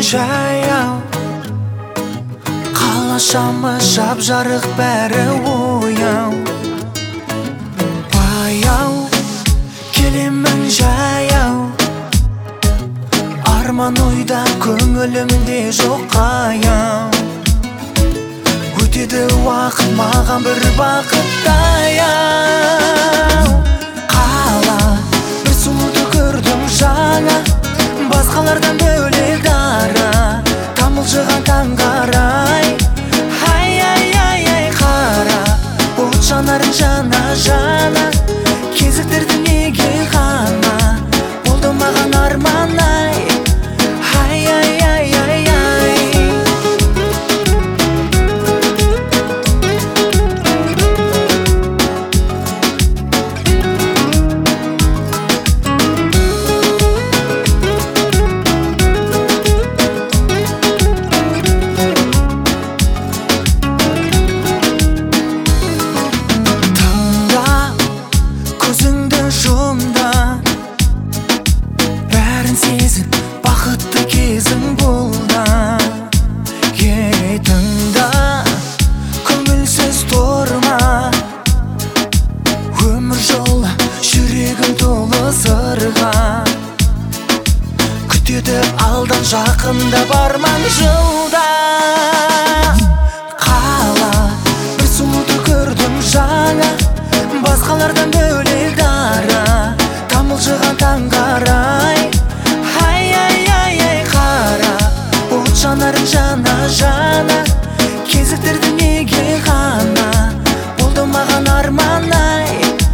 жаяу, қала шамы жап-жарық, бәрі ояу. Баяу келемін жаяу, арман ойда көңілімде жоқ қаяу. Өтеді уақыт маған бір бақыттаяу. Қала бір сұлуды көрдім жаңа, басқалардан бөлек дара, тамылжыған таң қарай. Ай, қара, от жанарын жана-жана, кезіктірді неге ғана, болды маған арман ай. Бақытты кезің болда, тыңда, көңілсіз тұрма. Өмір жолы жүрегім толы сырға, күтеді алдан жақында барман жылда. Қала бір сұлуды көрдім жаңа, басқалардан бөлек дара, тамылжыған таң қарай. Жанарын жана-жана, кезіктірді неге ғана, болды маған арман ай.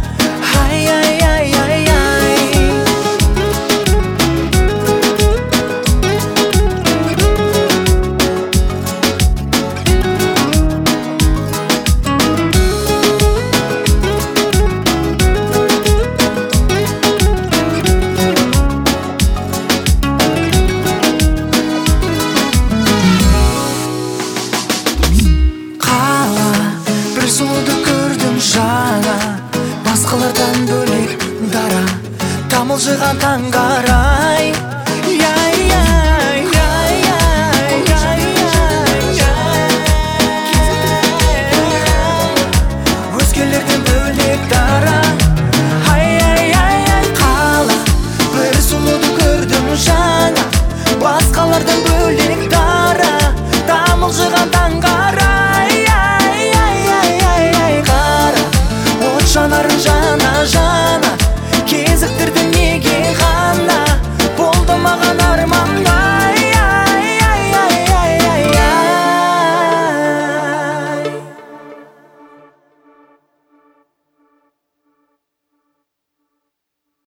Сұлуды көрдім жаңа, басқалардан бөлек дара, тамылжыған таң қарай.